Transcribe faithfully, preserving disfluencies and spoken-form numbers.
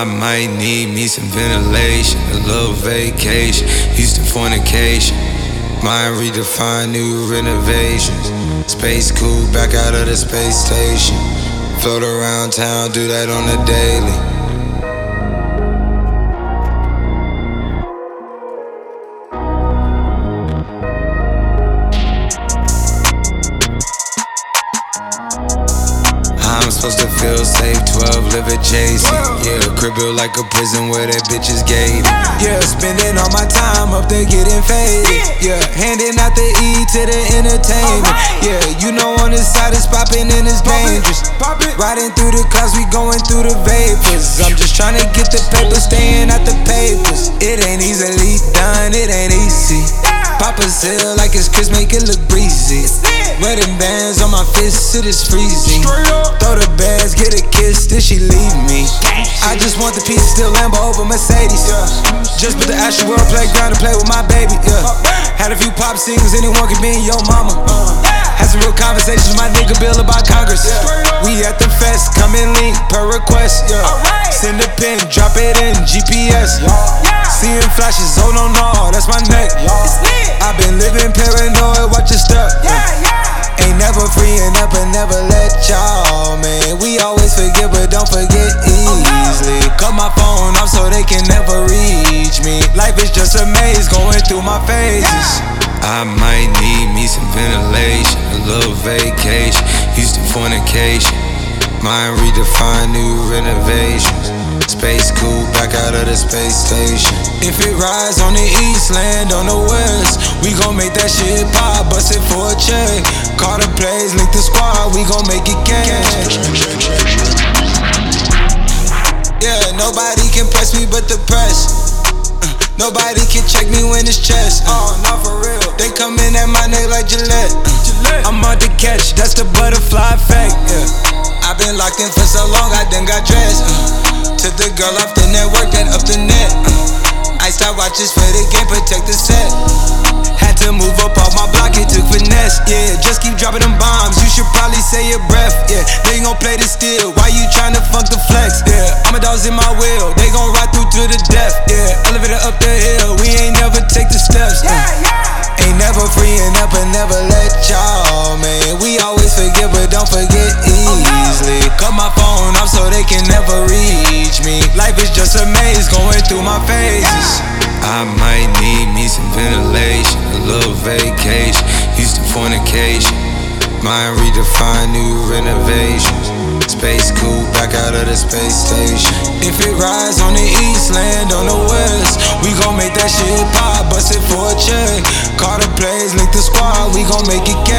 I might need me some ventilation, a little vacation, used to fornication. Mind redefined, new renovations. Space cool, back out of the space station. Float around town, do that on the daily. I'm supposed to feel safe, twelve live adjacent. Yeah, crib built like a prison where that bitch is gated. Yeah, spending all my time up there getting faded. Yeah, handing out the E to the entertainment. Yeah, you know on this side it's popping and it's dangerous. Riding through the clouds, we going through the vapors. I'm just trying to get the paper, staying out the papers. It ain't easily done, it ain't easy. Pop a seal like it's Chris, make it look breezy. Wedding bands on my fists, it is freezing. Throw the bags, get a kiss, then she leave me. I just want the piece, still Lambo over Mercedes. Just put the Astro World playground to play with my baby. Yeah. Had a few pop singles, anyone could be your mama. Had some real conversations with my nigga Bill about Congress. We at the fest, come and link per request. Yeah. Send a pin, drop it in G P S. Seeing flashes, oh no no, that's my neck. I've been living paranoid, watch your step. Ain't never freeing up and never let y'all, man. We always forget but don't forget easily. Cut my phone off so they can never reach me. Life is just a maze going through my phases. I might need me some ventilation, a little vacation, used to fornication. Mind redefined, new renovations. Space cool, back out of the space station. If it rise on the east, land on the west, we gon' make that shit pop, bust it for a check. Call the plays, link the squad, we gon' make it cash. Yeah, nobody can press me but the press. uh, Nobody can check me when it's chest. Oh, not for real. They come in at my neck like Gillette. uh, I'm on the catch, that's the butterfly effect. Yeah. I've been locked in for so long, I done got dressed. uh, Took the girl off the network, then up the net. uh, I start watches for the game, protect the set. Had to move up off my block, it took finesse. Yeah, just keep dropping them bombs, you should probably say your breath. Yeah, they gon' play the steel, why you tryna funk the flex? Yeah, I'm a dog's in my wheel, they gon' ride through to the death. Yeah, elevator up the hill, we ain't never take the steps. uh, Ain't never freeing up and never let y'all, man. We always forget but don't forget easily. Cut my phone off so they can never reach me. Life is just a maze going through my phases. I might need me some ventilation, a little vacation, used to fornication. Mind redefined, new renovations. Space cool, back out of the space station. If it rise on the east, land on the west, we gon' make that shit pop, bust it for a check. Call the plays, link the squad, we gon' make it cash.